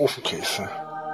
Ofenkäse.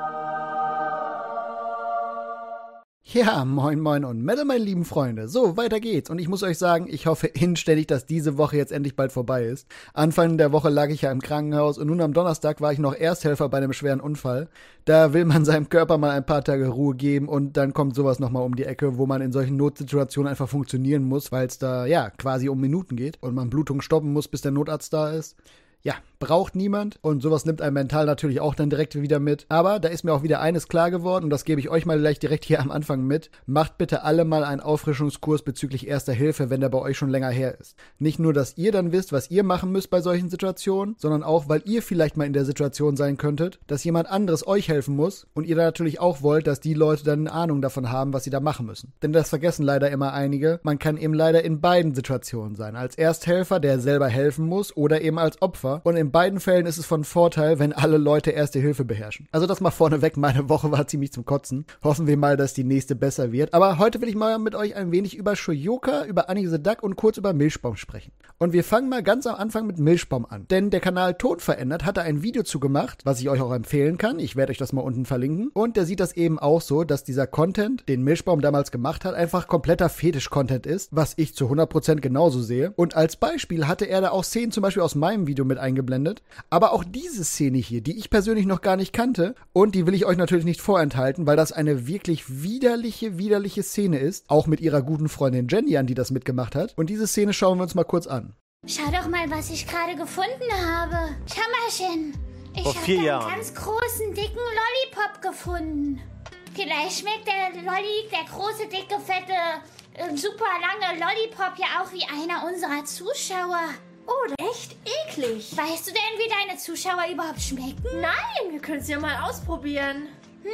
Ja, moin moin und Metal, meine lieben Freunde. So, weiter geht's. Und ich muss euch sagen, ich hoffe inständig, dass diese Woche jetzt endlich bald vorbei ist. Anfang der Woche lag ich ja im Krankenhaus und nun am Donnerstag war ich noch Ersthelfer bei einem schweren Unfall. Da will man seinem Körper mal ein paar Tage Ruhe geben und dann kommt sowas nochmal um die Ecke, wo man in solchen Notsituationen einfach funktionieren muss, weil es da, ja, quasi um Minuten geht und man Blutung stoppen muss, bis der Notarzt da ist. Ja, braucht niemand und sowas nimmt einem mental natürlich auch dann direkt wieder mit. Aber da ist mir auch wieder eines klar geworden und das gebe ich euch mal gleich direkt hier am Anfang mit. Macht bitte alle mal einen Auffrischungskurs bezüglich Erster Hilfe, wenn der bei euch schon länger her ist. Nicht nur, dass ihr dann wisst, was ihr machen müsst bei solchen Situationen, sondern auch, weil ihr vielleicht mal in der Situation sein könntet, dass jemand anderes euch helfen muss und ihr dann natürlich auch wollt, dass die Leute dann eine Ahnung davon haben, was sie da machen müssen. Denn das vergessen leider immer einige. Man kann eben leider in beiden Situationen sein. Als Ersthelfer, der selber helfen muss, oder eben als Opfer. Und in beiden Fällen ist es von Vorteil, wenn alle Leute Erste Hilfe beherrschen. Also das mal vorneweg, meine Woche war ziemlich zum Kotzen. Hoffen wir mal, dass die nächste besser wird. Aber heute will ich mal mit euch ein wenig über Shoyoka, über Annie the Duck und kurz über Milchbaum sprechen. Und wir fangen mal ganz am Anfang mit Milchbaum an. Denn der Kanal Ton verändert hat da ein Video zu gemacht, was ich euch auch empfehlen kann. Ich werde euch das mal unten verlinken. Und der sieht das eben auch so, dass dieser Content, den Milchbaum damals gemacht hat, einfach kompletter Fetisch-Content ist, was ich zu 100% genauso sehe. Und als Beispiel hatte er da auch Szenen zum Beispiel aus meinem Video mit eingeblendet. Aber auch diese Szene hier, die ich persönlich noch gar nicht kannte und die will ich euch natürlich nicht vorenthalten, weil das eine wirklich widerliche Szene ist, auch mit ihrer guten Freundin Jenny, an die das mitgemacht hat. Und diese Szene schauen wir uns mal kurz an. Schau doch mal, was ich gerade gefunden habe. Schau ich habe einen ganz großen, dicken Lollipop gefunden. Vielleicht schmeckt der große, dicke, fette, super lange Lollipop ja auch wie einer unserer Zuschauer. Oh, echt eklig. Weißt du denn, wie deine Zuschauer überhaupt schmecken? Nein, wir können es ja mal ausprobieren.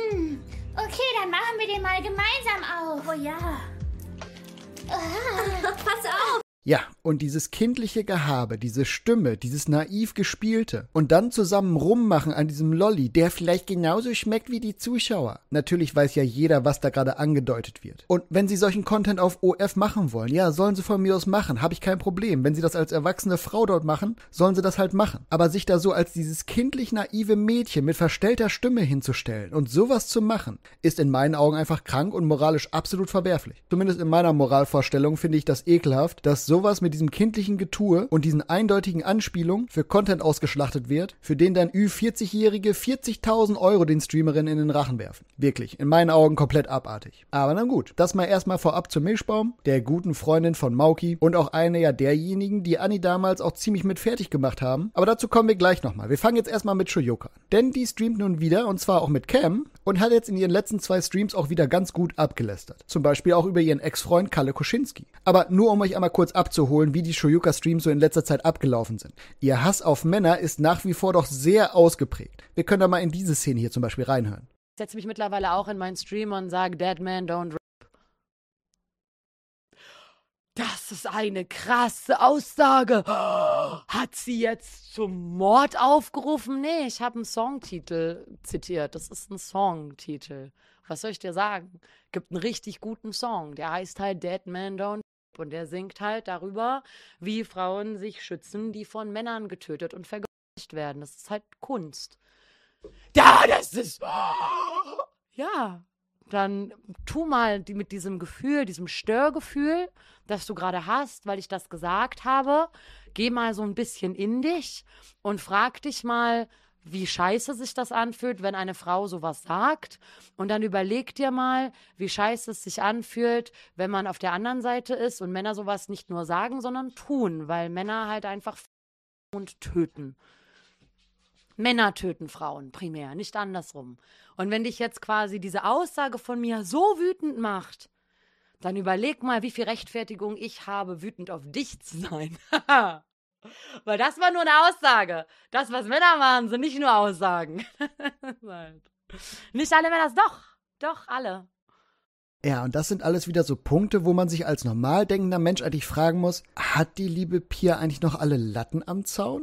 Okay, dann machen wir den mal gemeinsam auf. Oh ja. Pass auf. Ja, und dieses kindliche Gehabe, diese Stimme, dieses naiv Gespielte und dann zusammen rummachen an diesem Lolli, der vielleicht genauso schmeckt wie die Zuschauer. Natürlich weiß ja jeder, was da gerade angedeutet wird. Und wenn sie solchen Content auf OF machen wollen, ja, sollen sie von mir aus machen, habe ich kein Problem. Wenn sie das als erwachsene Frau dort machen, sollen sie das halt machen. Aber sich da so als dieses kindlich naive Mädchen mit verstellter Stimme hinzustellen und sowas zu machen, ist in meinen Augen einfach krank und moralisch absolut verwerflich. Zumindest in meiner Moralvorstellung finde ich das ekelhaft, dass sowas mit diesem kindlichen Getue und diesen eindeutigen Anspielungen für Content ausgeschlachtet wird, für den dann Ü40-Jährige 40.000 € den Streamerinnen in den Rachen werfen. Wirklich, in meinen Augen komplett abartig. Aber na gut, das mal erstmal vorab zu Milchbaum, der guten Freundin von Mauki und auch eine ja derjenigen, die Annie damals auch ziemlich mit fertig gemacht haben. Aber dazu kommen wir gleich nochmal. Wir fangen jetzt erstmal mit Shoyoka an. Denn die streamt nun wieder, und zwar auch mit Cam, und hat jetzt in ihren letzten 2 Streams auch wieder ganz gut abgelästert. Zum Beispiel auch über ihren Ex-Freund Kalle Kuschinski. Aber nur um euch einmal kurz abzuholen, wie die Shoyoka-Streams so in letzter Zeit abgelaufen sind. Ihr Hass auf Männer ist nach wie vor doch sehr ausgeprägt. Wir können da mal in diese Szene hier zum Beispiel reinhören. Ich setze mich mittlerweile auch in meinen Stream und sage, Dead Man don't rap. Das ist eine krasse Aussage. Hat sie jetzt zum Mord aufgerufen? Nee, ich habe einen Songtitel zitiert. Das ist ein Songtitel. Was soll ich dir sagen? Gibt einen richtig guten Song. Der heißt halt Dead Man Don't. Und der singt halt darüber, wie Frauen sich schützen, die von Männern getötet und vergewaltigt werden. Das ist halt Kunst. Ja, das ist... Ja, dann tu mal mit diesem Gefühl, diesem Störgefühl, das du gerade hast, weil ich das gesagt habe, geh mal so ein bisschen in dich und frag dich mal, wie scheiße sich das anfühlt, wenn eine Frau sowas sagt. Und dann überleg dir mal, wie scheiße es sich anfühlt, wenn man auf der anderen Seite ist und Männer sowas nicht nur sagen, sondern tun, weil Männer halt einfach und töten. Männer töten Frauen primär, nicht andersrum. Und wenn dich jetzt quasi diese Aussage von mir so wütend macht, dann überleg mal, wie viel Rechtfertigung ich habe, wütend auf dich zu sein. Weil das war nur eine Aussage. Das, was Männer machen, sind nicht nur Aussagen. Nicht alle Männer, doch alle. Ja, und das sind alles wieder so Punkte, wo man sich als normal denkender Mensch eigentlich fragen muss, hat die liebe Pia eigentlich noch alle Latten am Zaun?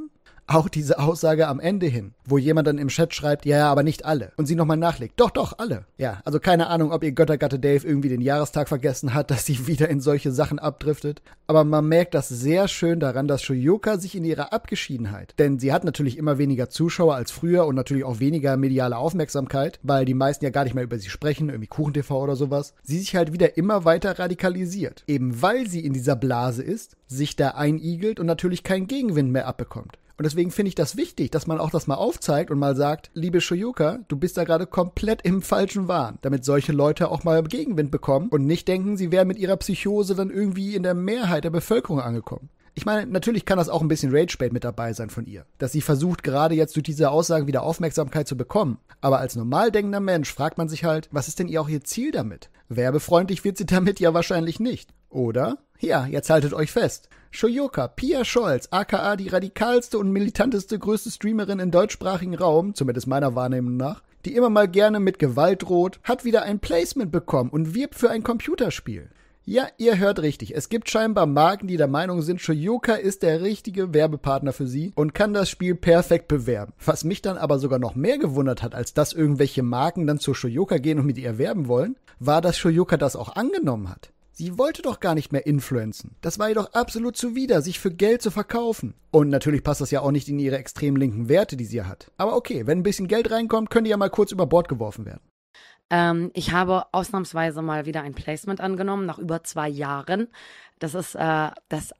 Auch diese Aussage am Ende hin, wo jemand dann im Chat schreibt, ja, aber nicht alle. Und sie nochmal nachlegt, doch, alle. Ja, also keine Ahnung, ob ihr Göttergatte Dave irgendwie den Jahrestag vergessen hat, dass sie wieder in solche Sachen abdriftet. Aber man merkt das sehr schön daran, dass Shoyuka sich in ihrer Abgeschiedenheit, denn sie hat natürlich immer weniger Zuschauer als früher und natürlich auch weniger mediale Aufmerksamkeit, weil die meisten ja gar nicht mehr über sie sprechen, irgendwie KuchenTV oder sowas, sie sich halt wieder immer weiter radikalisiert. Eben weil sie in dieser Blase ist, sich da einigelt und natürlich keinen Gegenwind mehr abbekommt. Und deswegen finde ich das wichtig, dass man auch das mal aufzeigt und mal sagt, liebe Shoyuka, du bist da gerade komplett im falschen Wahn, damit solche Leute auch mal Gegenwind bekommen und nicht denken, sie wären mit ihrer Psychose dann irgendwie in der Mehrheit der Bevölkerung angekommen. Ich meine, natürlich kann das auch ein bisschen Rage-Bait mit dabei sein von ihr, dass sie versucht, gerade jetzt durch diese Aussagen wieder Aufmerksamkeit zu bekommen. Aber als normal denkender Mensch fragt man sich halt, was ist denn ihr Ziel damit? Werbefreundlich wird sie damit ja wahrscheinlich nicht. Oder? Ja, jetzt haltet euch fest. Shoyuka Pia Scholz, aka die radikalste und militanteste größte Streamerin im deutschsprachigen Raum, zumindest meiner Wahrnehmung nach, die immer mal gerne mit Gewalt droht, hat wieder ein Placement bekommen und wirbt für ein Computerspiel. Ja, ihr hört richtig. Es gibt scheinbar Marken, die der Meinung sind, Shoyuka ist der richtige Werbepartner für sie und kann das Spiel perfekt bewerben. Was mich dann aber sogar noch mehr gewundert hat, als dass irgendwelche Marken dann zu Shoyuka gehen und mit ihr werben wollen, war, dass Shoyuka das auch angenommen hat. Sie wollte doch gar nicht mehr influenzen. Das war ihr doch absolut zuwider, sich für Geld zu verkaufen. Und natürlich passt das ja auch nicht in ihre extrem linken Werte, die sie hat. Aber okay, wenn ein bisschen Geld reinkommt, können die ja mal kurz über Bord geworfen werden. Ich habe ausnahmsweise mal wieder ein Placement angenommen, nach über 2 Jahren. Das ist das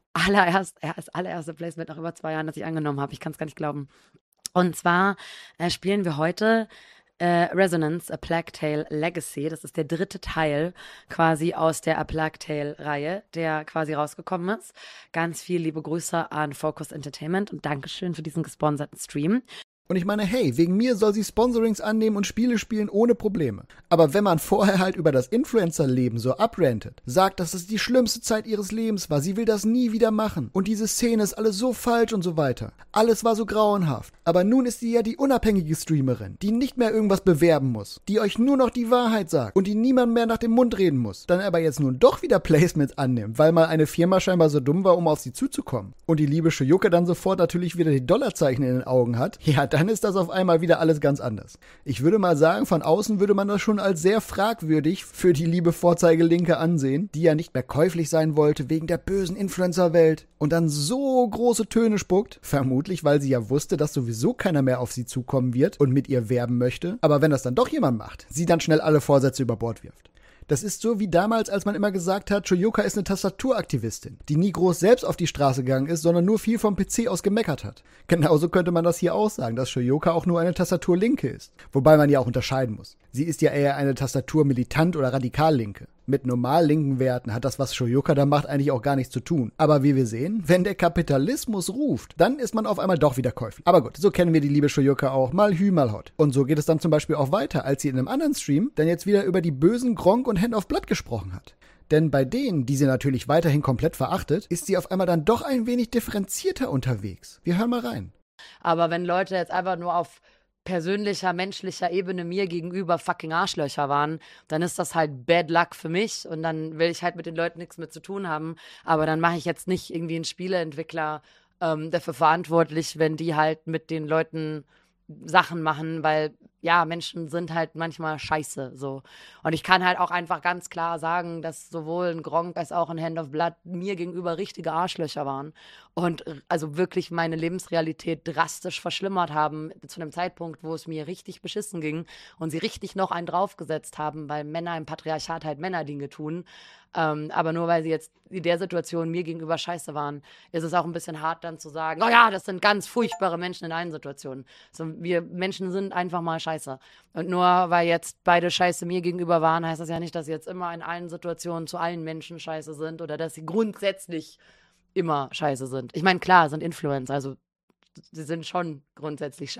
allererste Placement nach über 2 Jahren, das ich angenommen habe. Ich kann es gar nicht glauben. Und zwar spielen wir heute Resonance, A Plague Tale Legacy. Das ist der 3. Teil quasi aus der A Plague Tale Reihe, der quasi rausgekommen ist. Ganz viel liebe Grüße an Focus Entertainment und Dankeschön für diesen gesponserten Stream. Und ich meine, hey, wegen mir soll sie Sponsorings annehmen und Spiele spielen ohne Probleme. Aber wenn man vorher halt über das Influencer-Leben so abrantet, sagt, dass es die schlimmste Zeit ihres Lebens war, sie will das nie wieder machen und diese Szene ist alles so falsch und so weiter. Alles war so grauenhaft. Aber nun ist sie ja die unabhängige Streamerin, die nicht mehr irgendwas bewerben muss, die euch nur noch die Wahrheit sagt und die niemand mehr nach dem Mund reden muss. Dann aber jetzt nun doch wieder Placements annimmt, weil mal eine Firma scheinbar so dumm war, um auf sie zuzukommen. Und die liebe Shoyuka dann sofort natürlich wieder die Dollarzeichen in den Augen hat. Ja, dann ist das auf einmal wieder alles ganz anders. Ich würde mal sagen, von außen würde man das schon als sehr fragwürdig für die liebe Vorzeigelinke ansehen, die ja nicht mehr käuflich sein wollte wegen der bösen Influencer-Welt und dann so große Töne spuckt, vermutlich, weil sie ja wusste, dass sowieso keiner mehr auf sie zukommen wird und mit ihr werben möchte. Aber wenn das dann doch jemand macht, sie dann schnell alle Vorsätze über Bord wirft. Das ist so wie damals, als man immer gesagt hat, Shoyuka ist eine Tastaturaktivistin, die nie groß selbst auf die Straße gegangen ist, sondern nur viel vom PC aus gemeckert hat. Genauso könnte man das hier auch sagen, dass Shoyuka auch nur eine Tastaturlinke ist. Wobei man ja auch unterscheiden muss. Sie ist ja eher eine Tastaturmilitant oder Radikallinke. Mit normal linken Werten hat das, was Shoyuka da macht, eigentlich auch gar nichts zu tun. Aber wie wir sehen, wenn der Kapitalismus ruft, dann ist man auf einmal doch wieder käuflich. Aber gut, so kennen wir die liebe Shoyuka auch, mal hü, mal hot. Und so geht es dann zum Beispiel auch weiter, als sie in einem anderen Stream dann jetzt wieder über die bösen Gronk und Hand of Blood gesprochen hat. Denn bei denen, die sie natürlich weiterhin komplett verachtet, ist sie auf einmal dann doch ein wenig differenzierter unterwegs. Wir hören mal rein. Aber wenn Leute jetzt einfach nur auf persönlicher, menschlicher Ebene mir gegenüber fucking Arschlöcher waren, dann ist das halt bad luck für mich und dann will ich halt mit den Leuten nichts mit zu tun haben. Aber dann mache ich jetzt nicht irgendwie einen Spieleentwickler dafür verantwortlich, wenn die halt mit den Leuten Sachen machen, weil ja, Menschen sind halt manchmal scheiße, so. Und ich kann halt auch einfach ganz klar sagen, dass sowohl ein Gronkh als auch ein Hand of Blood mir gegenüber richtige Arschlöcher waren und also wirklich meine Lebensrealität drastisch verschlimmert haben zu einem Zeitpunkt, wo es mir richtig beschissen ging und sie richtig noch einen draufgesetzt haben, weil Männer im Patriarchat halt Männerdinge tun. Aber nur weil sie jetzt in der Situation mir gegenüber scheiße waren, ist es auch ein bisschen hart dann zu sagen, oh ja, das sind ganz furchtbare Menschen in allen Situationen. So, wir Menschen sind einfach mal scheiße. Und nur weil jetzt beide scheiße mir gegenüber waren, heißt das ja nicht, dass sie jetzt immer in allen Situationen zu allen Menschen scheiße sind oder dass sie grundsätzlich immer scheiße sind. Ich meine, klar, sind Influencer, also sie sind schon grundsätzlich scheiße.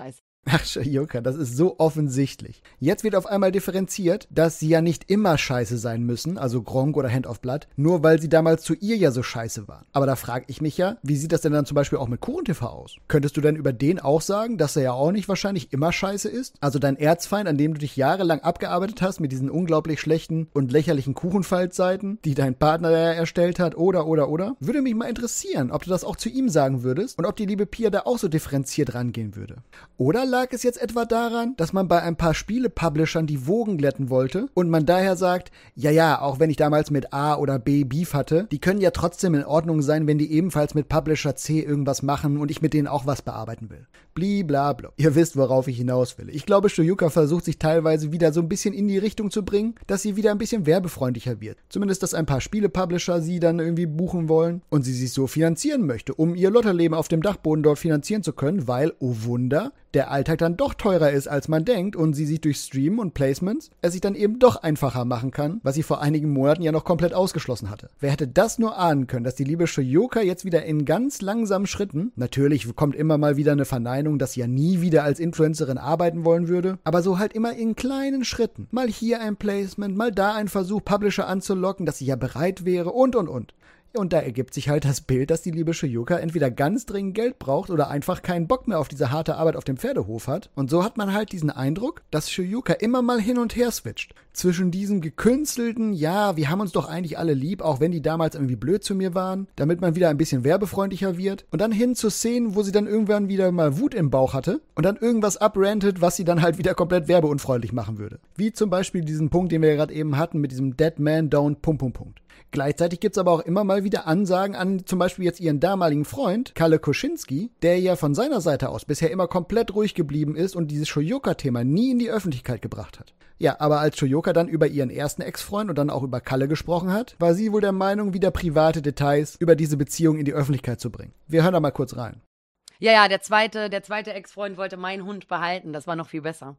Ach, Shoyuka, das ist so offensichtlich. Jetzt wird auf einmal differenziert, dass sie ja nicht immer scheiße sein müssen, also Gronkh oder Hand of Blood, nur weil sie damals zu ihr ja so scheiße waren. Aber da frage ich mich ja, wie sieht das denn dann zum Beispiel auch mit KuchenTV aus? Könntest du denn über den auch sagen, dass er ja auch nicht wahrscheinlich immer scheiße ist? Also dein Erzfeind, an dem du dich jahrelang abgearbeitet hast mit diesen unglaublich schlechten und lächerlichen Kuchenfaltseiten, die dein Partner ja erstellt hat, oder? Würde mich mal interessieren, ob du das auch zu ihm sagen würdest und ob die liebe Pia da auch so differenziert rangehen würde. Oder lag es jetzt etwa daran, dass man bei ein paar Spiele-Publishern die Wogen glätten wollte und man daher sagt, ja, auch wenn ich damals mit A oder B Beef hatte, die können ja trotzdem in Ordnung sein, wenn die ebenfalls mit Publisher C irgendwas machen und ich mit denen auch was bearbeiten will. Bliblabla. Ihr wisst, worauf ich hinaus will. Ich glaube, Shoyuka versucht sich teilweise wieder so ein bisschen in die Richtung zu bringen, dass sie wieder ein bisschen werbefreundlicher wird. Zumindest, dass ein paar Spiele-Publisher sie dann irgendwie buchen wollen und sie sich so finanzieren möchte, um ihr Lotterleben auf dem Dachboden dort finanzieren zu können, weil, oh Wunder, der Alltag dann doch teurer ist, als man denkt und sie sich durch Streamen und Placements es sich dann eben doch einfacher machen kann, was sie vor einigen Monaten ja noch komplett ausgeschlossen hatte. Wer hätte das nur ahnen können, dass die liebe Shoyuka jetzt wieder in ganz langsamen Schritten, natürlich kommt immer mal wieder eine Verneinung, dass sie ja nie wieder als Influencerin arbeiten wollen würde, aber so halt immer in kleinen Schritten. Mal hier ein Placement, mal da ein Versuch, Publisher anzulocken, dass sie ja bereit wäre und. Und da ergibt sich halt das Bild, dass die liebe Shoyuka entweder ganz dringend Geld braucht oder einfach keinen Bock mehr auf diese harte Arbeit auf dem Pferdehof hat. Und so hat man halt diesen Eindruck, dass Shoyuka immer mal hin und her switcht. Zwischen diesem gekünstelten, ja, wir haben uns doch eigentlich alle lieb, auch wenn die damals irgendwie blöd zu mir waren, damit man wieder ein bisschen werbefreundlicher wird. Und dann hin zu Szenen, wo sie dann irgendwann wieder mal Wut im Bauch hatte und dann irgendwas abrantet, was sie dann halt wieder komplett werbeunfreundlich machen würde. Wie zum Beispiel diesen Punkt, den wir ja gerade eben hatten mit diesem Dead Man Don't ... Gleichzeitig gibt's aber auch immer mal wieder Ansagen an zum Beispiel jetzt ihren damaligen Freund, Kalle Kuschinski, der ja von seiner Seite aus bisher immer komplett ruhig geblieben ist und dieses Shoyuka-Thema nie in die Öffentlichkeit gebracht hat. Ja, aber als Shoyuka dann über ihren ersten Ex-Freund und dann auch über Kalle gesprochen hat, war sie wohl der Meinung, wieder private Details über diese Beziehung in die Öffentlichkeit zu bringen. Wir hören da mal kurz rein. Ja, der zweite Ex-Freund wollte meinen Hund behalten, das war noch viel besser.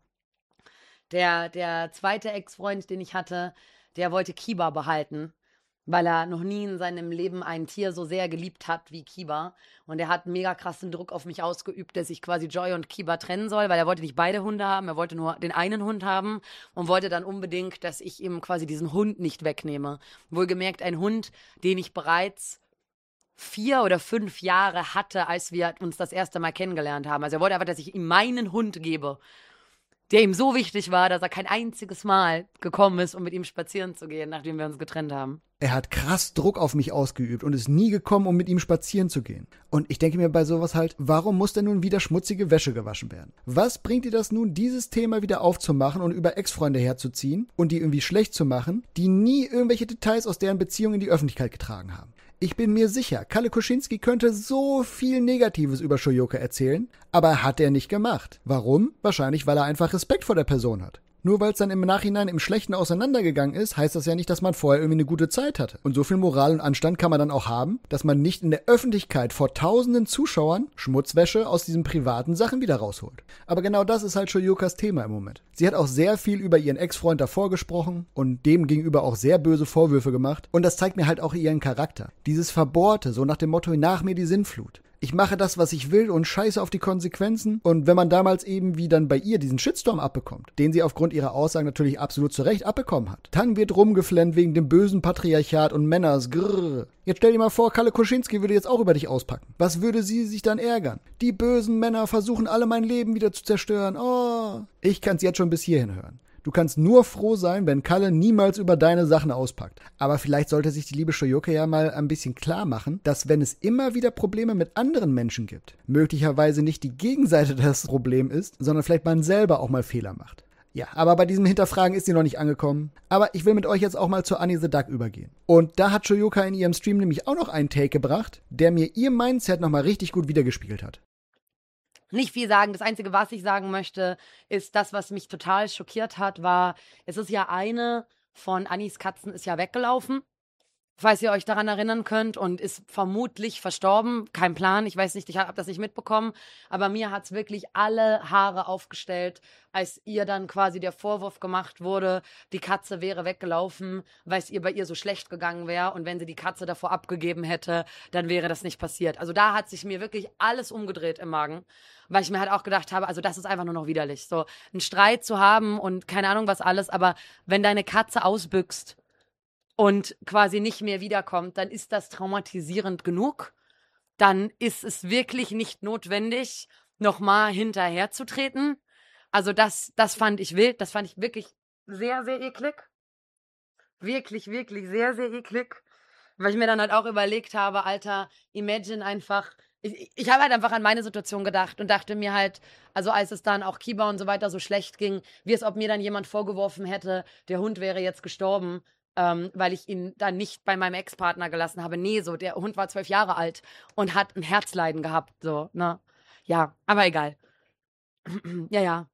Der zweite Ex-Freund, den ich hatte, der wollte Kiba behalten, weil er noch nie in seinem Leben ein Tier so sehr geliebt hat wie Kiba. Und er hat mega krassen Druck auf mich ausgeübt, dass ich quasi Joy und Kiba trennen soll, weil er wollte nicht beide Hunde haben, er wollte nur den einen Hund haben und wollte dann unbedingt, dass ich ihm quasi diesen Hund nicht wegnehme. Wohlgemerkt ein Hund, den ich bereits 4 oder 5 Jahre hatte, als wir uns das erste Mal kennengelernt haben. Also er wollte einfach, dass ich ihm meinen Hund gebe, der ihm so wichtig war, dass er kein einziges Mal gekommen ist, um mit ihm spazieren zu gehen, nachdem wir uns getrennt haben. Er hat krass Druck auf mich ausgeübt und ist nie gekommen, um mit ihm spazieren zu gehen. Und ich denke mir bei sowas halt, warum muss denn nun wieder schmutzige Wäsche gewaschen werden? Was bringt dir das nun, dieses Thema wieder aufzumachen und über Ex-Freunde herzuziehen und die irgendwie schlecht zu machen, die nie irgendwelche Details aus deren Beziehung in die Öffentlichkeit getragen haben? Ich bin mir sicher, Kalle Kuschinski könnte so viel Negatives über Shoyuka erzählen, aber hat er nicht gemacht. Warum? Wahrscheinlich, weil er einfach Respekt vor der Person hat. Nur weil es dann im Nachhinein im Schlechten auseinandergegangen ist, heißt das ja nicht, dass man vorher irgendwie eine gute Zeit hatte. Und so viel Moral und Anstand kann man dann auch haben, dass man nicht in der Öffentlichkeit vor tausenden Zuschauern Schmutzwäsche aus diesen privaten Sachen wieder rausholt. Aber genau das ist halt Shoyukas Thema im Moment. Sie hat auch sehr viel über ihren Ex-Freund davor gesprochen und dem gegenüber auch sehr böse Vorwürfe gemacht. Und das zeigt mir halt auch ihren Charakter. Dieses Verbohrte, so nach dem Motto, nach mir die Sintflut. Ich mache das, was ich will und scheiße auf die Konsequenzen. Und wenn man damals eben wie dann bei ihr diesen Shitstorm abbekommt, den sie aufgrund ihrer Aussagen natürlich absolut zu Recht abbekommen hat, dann wird rumgeflennt wegen dem bösen Patriarchat und Männers grrr. Jetzt stell dir mal vor, Kalle Kuschinski würde jetzt auch über dich auspacken. Was würde sie sich dann ärgern? Die bösen Männer versuchen alle mein Leben wieder zu zerstören. Oh, ich kann's jetzt schon bis hierhin hören. Du kannst nur froh sein, wenn Kalle niemals über deine Sachen auspackt. Aber vielleicht sollte sich die liebe Shoyuka ja mal ein bisschen klar machen, dass wenn es immer wieder Probleme mit anderen Menschen gibt, möglicherweise nicht die Gegenseite das Problem ist, sondern vielleicht man selber auch mal Fehler macht. Ja, aber bei diesem Hinterfragen ist sie noch nicht angekommen. Aber ich will mit euch jetzt auch mal zu Annie the Duck übergehen. Und da hat Shoyuka in ihrem Stream nämlich auch noch einen Take gebracht, der mir ihr Mindset nochmal richtig gut wiedergespiegelt hat. Nicht viel sagen. Das Einzige, was ich sagen möchte, ist das, was mich total schockiert hat, war, es ist ja eine von Annis Katzen ist ja weggelaufen. falls ihr euch daran erinnern könnt, und ist vermutlich verstorben. Kein Plan, ich weiß nicht, ich habe das nicht mitbekommen. Aber mir hat's wirklich alle Haare aufgestellt, als ihr dann quasi der Vorwurf gemacht wurde, die Katze wäre weggelaufen, weil es ihr bei ihr so schlecht gegangen wäre. Und wenn sie die Katze davor abgegeben hätte, dann wäre das nicht passiert. Also da hat sich mir wirklich alles umgedreht im Magen. Weil ich mir halt auch gedacht habe, also das ist einfach nur noch widerlich. So einen Streit zu haben und keine Ahnung was alles, aber wenn deine Katze ausbüchst und quasi nicht mehr wiederkommt, dann ist das traumatisierend genug. Dann ist es wirklich nicht notwendig, nochmal hinterherzutreten. Also das fand ich wild, das fand ich wirklich sehr, sehr eklig. Wirklich, wirklich sehr, sehr eklig. Weil ich mir dann halt auch überlegt habe, Alter, imagine einfach, ich habe halt einfach an meine Situation gedacht und dachte mir halt, also als es dann auch Kiba und so weiter so schlecht ging, wie es ob mir dann jemand vorgeworfen hätte, der Hund wäre jetzt gestorben, weil ich ihn dann nicht bei meinem Ex-Partner gelassen habe. Nee, so, der Hund war 12 Jahre alt und hat ein Herzleiden gehabt, so, ne? Ja, aber egal. Ja.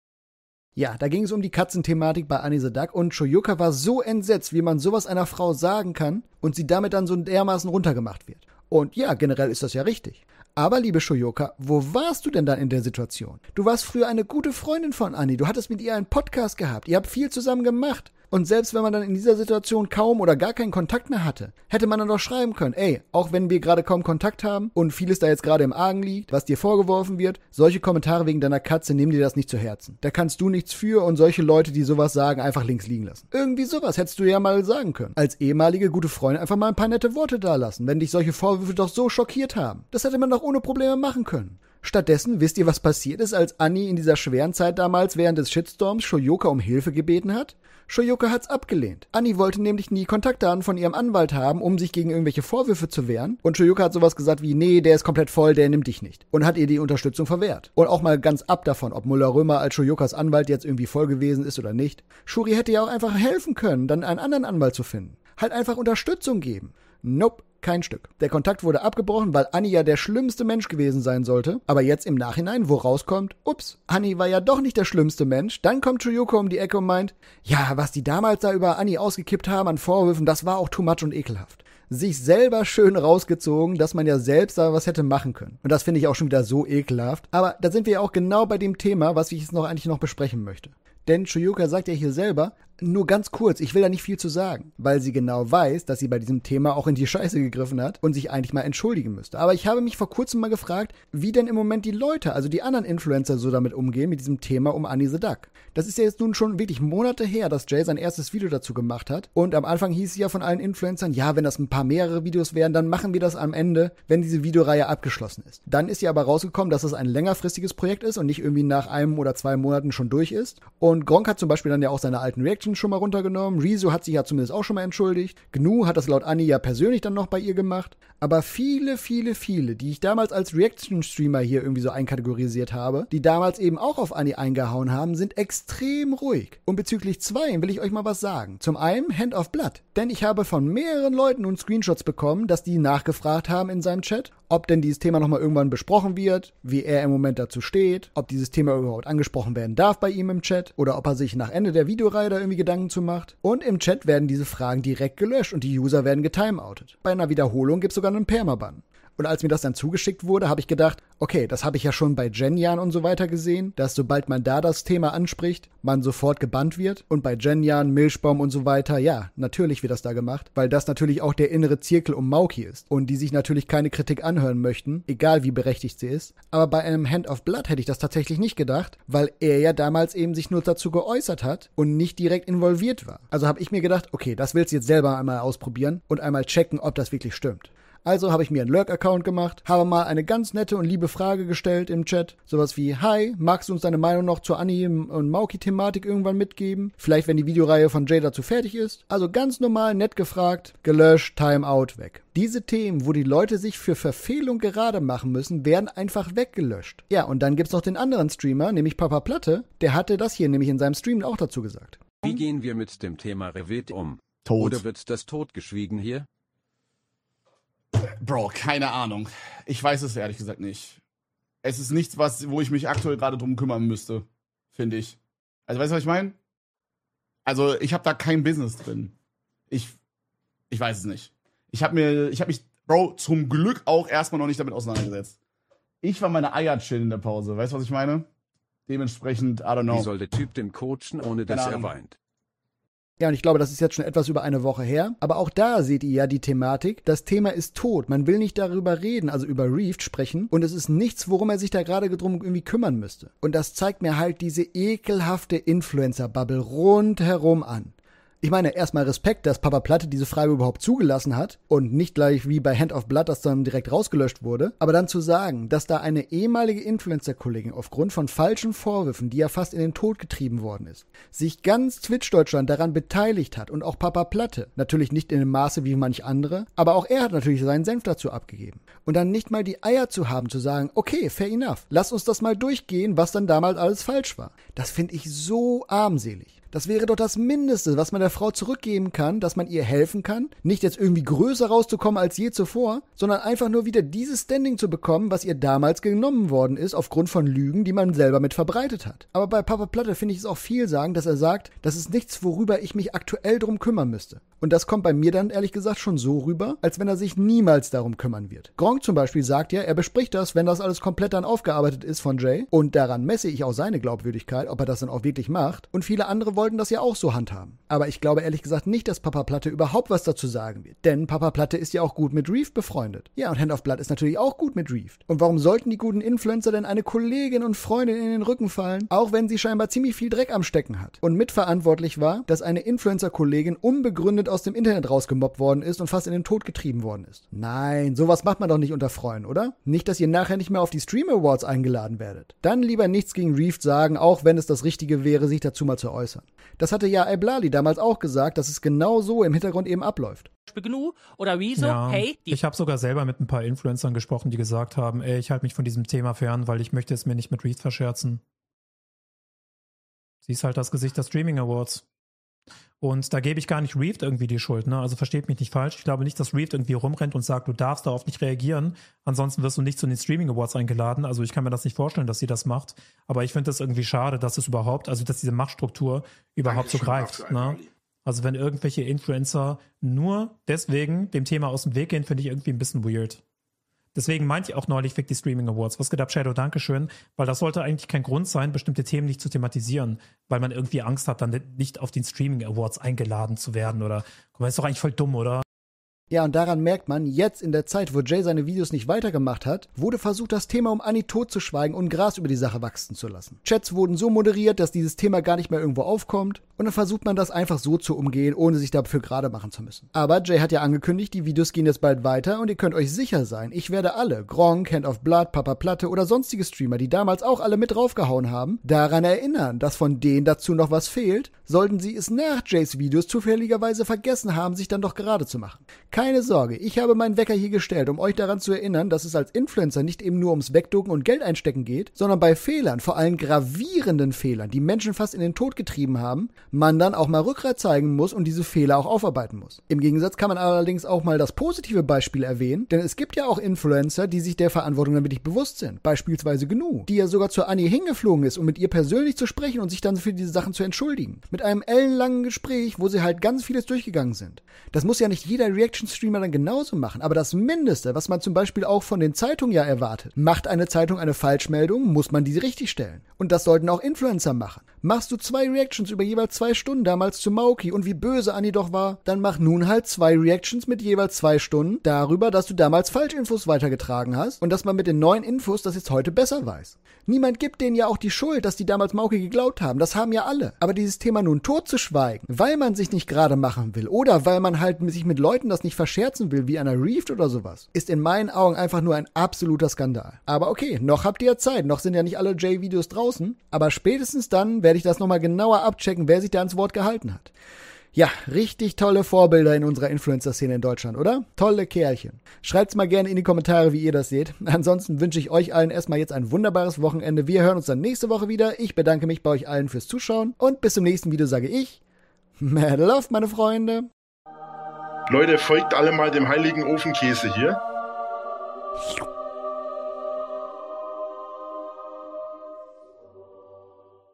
Ja, da ging es um die Katzenthematik bei Annie the Duck und Shoyuka war so entsetzt, wie man sowas einer Frau sagen kann und sie damit dann so dermaßen runtergemacht wird. Und ja, generell ist das ja richtig. Aber, liebe Shoyuka, wo warst du denn dann in der Situation? Du warst früher eine gute Freundin von Annie, du hattest mit ihr einen Podcast gehabt, ihr habt viel zusammen gemacht. Und selbst wenn man dann in dieser Situation kaum oder gar keinen Kontakt mehr hatte, hätte man dann doch schreiben können, ey, auch wenn wir gerade kaum Kontakt haben und vieles da jetzt gerade im Argen liegt, was dir vorgeworfen wird, solche Kommentare wegen deiner Katze, nimm dir das nicht zu Herzen. Da kannst du nichts für und solche Leute, die sowas sagen, einfach links liegen lassen. Irgendwie sowas hättest du ja mal sagen können. Als ehemalige gute Freundin einfach mal ein paar nette Worte dalassen, wenn dich solche Vorwürfe doch so schockiert haben. Das hätte man doch ohne Probleme machen können. Stattdessen, wisst ihr, was passiert ist, als Annie in dieser schweren Zeit damals während des Shitstorms Shoyuka um Hilfe gebeten hat? Shoyuka hat's abgelehnt. Annie wollte nämlich nie Kontaktdaten von ihrem Anwalt haben, um sich gegen irgendwelche Vorwürfe zu wehren. Und Shoyuka hat sowas gesagt wie, nee, der ist komplett voll, der nimmt dich nicht. Und hat ihr die Unterstützung verwehrt. Und auch mal ganz ab davon, ob Müller-Römer als Shoyukas Anwalt jetzt irgendwie voll gewesen ist oder nicht. Shuri hätte ja auch einfach helfen können, dann einen anderen Anwalt zu finden. Halt einfach Unterstützung geben. Nope. Kein Stück. Der Kontakt wurde abgebrochen, weil Annie ja der schlimmste Mensch gewesen sein sollte. Aber jetzt im Nachhinein, wo rauskommt, ups, Annie war ja doch nicht der schlimmste Mensch. Dann kommt Shoyuka um die Ecke und meint, ja, was die damals da über Annie ausgekippt haben an Vorwürfen, das war auch too much und ekelhaft. Sich selber schön rausgezogen, dass man ja selbst da was hätte machen können. Und das finde ich auch schon wieder so ekelhaft. Aber da sind wir ja auch genau bei dem Thema, was ich jetzt eigentlich noch besprechen möchte. Denn Shoyuka sagt ja hier selber, nur ganz kurz, ich will da nicht viel zu sagen, weil sie genau weiß, dass sie bei diesem Thema auch in die Scheiße gegriffen hat und sich eigentlich mal entschuldigen müsste. Aber ich habe mich vor kurzem mal gefragt, wie denn im Moment die Leute, also die anderen Influencer so damit umgehen, mit diesem Thema um Annie the Duck. Das ist ja jetzt nun schon wirklich Monate her, dass Jay sein erstes Video dazu gemacht hat. Und am Anfang hieß es ja von allen Influencern, ja, wenn das ein paar mehrere Videos wären, dann machen wir das am Ende, wenn diese Videoreihe abgeschlossen ist. Dann ist ja aber rausgekommen, dass es ein längerfristiges Projekt ist und nicht irgendwie nach 1 oder 2 Monaten schon durch ist. Und Gronkh hat zum Beispiel dann ja auch seine alten Reactions schon mal runtergenommen. Rezo hat sich ja zumindest auch schon mal entschuldigt. Gnu hat das laut Annie ja persönlich dann noch bei ihr gemacht. Aber viele, die ich damals als Reaction-Streamer hier irgendwie so einkategorisiert habe, die damals eben auch auf Annie eingehauen haben, sind extrem ruhig. Und bezüglich 2 will ich euch mal was sagen. Zum einen Hand of Blood. Denn ich habe von mehreren Leuten nun Screenshots bekommen, dass die nachgefragt haben in seinem Chat, ob denn dieses Thema nochmal irgendwann besprochen wird, wie er im Moment dazu steht, ob dieses Thema überhaupt angesprochen werden darf bei ihm im Chat oder ob er sich nach Ende der Videoreihe da irgendwie Gedanken zu macht. Und im Chat werden diese Fragen direkt gelöscht und die User werden getimeoutet. Bei einer Wiederholung gibt es sogar einen Permaban. Und als mir das dann zugeschickt wurde, habe ich gedacht, okay, das habe ich ja schon bei Genjan und so weiter gesehen, dass sobald man da das Thema anspricht, man sofort gebannt wird. Und bei Genjan, Milchbaum und so weiter, ja, natürlich wird das da gemacht, weil das natürlich auch der innere Zirkel um Mauki ist und die sich natürlich keine Kritik anhören möchten, egal wie berechtigt sie ist. Aber bei einem Hand of Blood hätte ich das tatsächlich nicht gedacht, weil er ja damals eben sich nur dazu geäußert hat und nicht direkt involviert war. Also habe ich mir gedacht, okay, das willst du jetzt selber einmal ausprobieren und einmal checken, ob das wirklich stimmt. Also habe ich mir einen Lurk-Account gemacht, habe mal eine ganz nette und liebe Frage gestellt im Chat. Sowas wie, hi, magst du uns deine Meinung noch zur Annie und Mauki-Thematik irgendwann mitgeben? Vielleicht, wenn die Videoreihe von Jay dazu fertig ist. Also ganz normal, nett gefragt, gelöscht, Timeout, weg. Diese Themen, wo die Leute sich für Verfehlung gerade machen müssen, werden einfach weggelöscht. Ja, und dann gibt's noch den anderen Streamer, nämlich Papa Platte. Der hatte das hier nämlich in seinem Stream auch dazu gesagt. Wie gehen wir mit dem Thema Revet um? Tot. Oder wird das totgeschwiegen hier? Bro, keine Ahnung. Ich weiß es ehrlich gesagt nicht. Es ist nichts, wo ich mich aktuell gerade drum kümmern müsste, finde ich. Also, weißt du, was ich meine? Also, ich habe da kein Business drin. Ich weiß es nicht. Ich hab mich, Bro, zum Glück auch erstmal noch nicht damit auseinandergesetzt. Ich war meine Eier chillen in der Pause. Weißt du, was ich meine? Dementsprechend, I don't know. Wie soll der Typ den coachen, ohne dass er weint? Ja, und ich glaube, das ist jetzt schon etwas über eine Woche her. Aber auch da seht ihr ja die Thematik. Das Thema ist tot. Man will nicht darüber reden, also über Reefed sprechen. Und es ist nichts, worum er sich da gerade drum irgendwie kümmern müsste. Und das zeigt mir halt diese ekelhafte Influencer-Bubble rundherum an. Ich meine, erstmal Respekt, dass Papa Platte diese Frage überhaupt zugelassen hat und nicht gleich wie bei Hand of Blood, das dann direkt rausgelöscht wurde. Aber dann zu sagen, dass da eine ehemalige Influencer-Kollegin aufgrund von falschen Vorwürfen, die ja fast in den Tod getrieben worden ist, sich ganz Twitch-Deutschland daran beteiligt hat und auch Papa Platte, natürlich nicht in dem Maße wie manch andere, aber auch er hat natürlich seinen Senf dazu abgegeben. Und dann nicht mal die Eier zu haben, zu sagen, okay, fair enough, lass uns das mal durchgehen, was dann damals alles falsch war. Das finde ich so armselig. Das wäre doch das Mindeste, was man der Frau zurückgeben kann, dass man ihr helfen kann, nicht jetzt irgendwie größer rauszukommen als je zuvor, sondern einfach nur wieder dieses Standing zu bekommen, was ihr damals genommen worden ist, aufgrund von Lügen, die man selber mit verbreitet hat. Aber bei Papa Platte finde ich es auch vielsagend, dass er sagt, das ist nichts, worüber ich mich aktuell drum kümmern müsste. Und das kommt bei mir dann ehrlich gesagt schon so rüber, als wenn er sich niemals darum kümmern wird. Gronkh zum Beispiel sagt ja, er bespricht das, wenn das alles komplett dann aufgearbeitet ist von Jay. Und daran messe ich auch seine Glaubwürdigkeit, ob er das dann auch wirklich macht. Und viele andere wollten das ja auch so handhaben. Aber ich glaube ehrlich gesagt nicht, dass Papa Platte überhaupt was dazu sagen wird. Denn Papa Platte ist ja auch gut mit Reefed befreundet. Ja, und Hand of Blood ist natürlich auch gut mit Reefed. Und warum sollten die guten Influencer denn eine Kollegin und Freundin in den Rücken fallen, auch wenn sie scheinbar ziemlich viel Dreck am Stecken hat und mitverantwortlich war, dass eine Influencer-Kollegin unbegründet aus dem Internet rausgemobbt worden ist und fast in den Tod getrieben worden ist? Nein, sowas macht man doch nicht unter Freunden, oder? Nicht, dass ihr nachher nicht mehr auf die Stream Awards eingeladen werdet. Dann lieber nichts gegen Reefed sagen, auch wenn es das Richtige wäre, sich dazu mal zu äußern. Das hatte ja Iblali damals auch gesagt, dass es genau so im Hintergrund eben abläuft. GNU oder Rezo, ja, hey. Ich habe sogar selber mit ein paar Influencern gesprochen, die gesagt haben, ey, ich halte mich von diesem Thema fern, weil ich möchte es mir nicht mit Reefed verscherzen. Sie ist halt das Gesicht der Streaming Awards. Und da gebe ich gar nicht Reefed irgendwie die Schuld, ne? Also versteht mich nicht falsch. Ich glaube nicht, dass Reefed irgendwie rumrennt und sagt, du darfst darauf nicht reagieren. Ansonsten wirst du nicht zu den Streaming Awards eingeladen. Also ich kann mir das nicht vorstellen, dass sie das macht. Aber ich finde das irgendwie schade, dass es überhaupt, also dass diese Machtstruktur überhaupt so greift, ne? Also wenn irgendwelche Influencer nur deswegen dem Thema aus dem Weg gehen, finde ich irgendwie ein bisschen weird. Deswegen meinte ich auch neulich, fick die Streaming Awards. Was geht ab, Shadow? Dankeschön. Weil das sollte eigentlich kein Grund sein, bestimmte Themen nicht zu thematisieren, weil man irgendwie Angst hat, dann nicht auf den Streaming Awards eingeladen zu werden oder, guck mal, ist doch eigentlich voll dumm, oder? Ja, und daran merkt man, jetzt in der Zeit, wo Jay seine Videos nicht weitergemacht hat, wurde versucht, das Thema um Annie totzuschweigen und Gras über die Sache wachsen zu lassen. Chats wurden so moderiert, dass dieses Thema gar nicht mehr irgendwo aufkommt und dann versucht man das einfach so zu umgehen, ohne sich dafür gerade machen zu müssen. Aber Jay hat ja angekündigt, die Videos gehen jetzt bald weiter und ihr könnt euch sicher sein, ich werde alle, Gronkh, Hand of Blood, Papa Platte oder sonstige Streamer, die damals auch alle mit draufgehauen haben, daran erinnern, dass von denen dazu noch was fehlt, sollten sie es nach Jays Videos zufälligerweise vergessen haben, sich dann doch gerade zu machen. Keine Sorge, ich habe meinen Wecker hier gestellt, um euch daran zu erinnern, dass es als Influencer nicht eben nur ums Wegducken und Geld einstecken geht, sondern bei Fehlern, vor allem gravierenden Fehlern, die Menschen fast in den Tod getrieben haben, man dann auch mal Rückgrat zeigen muss und diese Fehler auch aufarbeiten muss. Im Gegensatz kann man allerdings auch mal das positive Beispiel erwähnen, denn es gibt ja auch Influencer, die sich der Verantwortung dann wirklich bewusst sind, beispielsweise GNU, die ja sogar zur Annie hingeflogen ist, um mit ihr persönlich zu sprechen und sich dann für diese Sachen zu entschuldigen. Mit einem ellenlangen Gespräch, wo sie halt ganz vieles durchgegangen sind. Das muss ja nicht jeder Reaction-Streamer dann genauso machen, aber das Mindeste, was man zum Beispiel auch von den Zeitungen ja erwartet, macht eine Zeitung eine Falschmeldung, muss man diese richtig stellen. Und das sollten auch Influencer machen. Machst du 2 Reactions über jeweils 2 Stunden damals zu Maoki und wie böse Annie doch war, dann mach nun halt 2 Reactions mit jeweils 2 Stunden darüber, dass du damals Falschinfos weitergetragen hast und dass man mit den neuen Infos das jetzt heute besser weiß. Niemand gibt denen ja auch die Schuld, dass die damals Maoki geglaubt haben. Das haben ja alle. Aber dieses Thema nun totzuschweigen, weil man sich nicht gerade machen will oder weil man halt sich mit Leuten das nicht verscherzen will, wie einer Reefed oder sowas, ist in meinen Augen einfach nur ein absoluter Skandal. Aber okay, noch habt ihr Zeit, noch sind ja nicht alle Jay-Videos draußen, aber spätestens dann werde ich das nochmal genauer abchecken, wer sich da ans Wort gehalten hat. Ja, richtig tolle Vorbilder in unserer Influencer-Szene in Deutschland, oder? Tolle Kerlchen. Schreibt's mal gerne in die Kommentare, wie ihr das seht. Ansonsten wünsche ich euch allen erstmal jetzt ein wunderbares Wochenende. Wir hören uns dann nächste Woche wieder. Ich bedanke mich bei euch allen fürs Zuschauen und bis zum nächsten Video sage ich, Mad Love, meine Freunde. Leute, folgt alle mal dem heiligen Ofenkäse hier.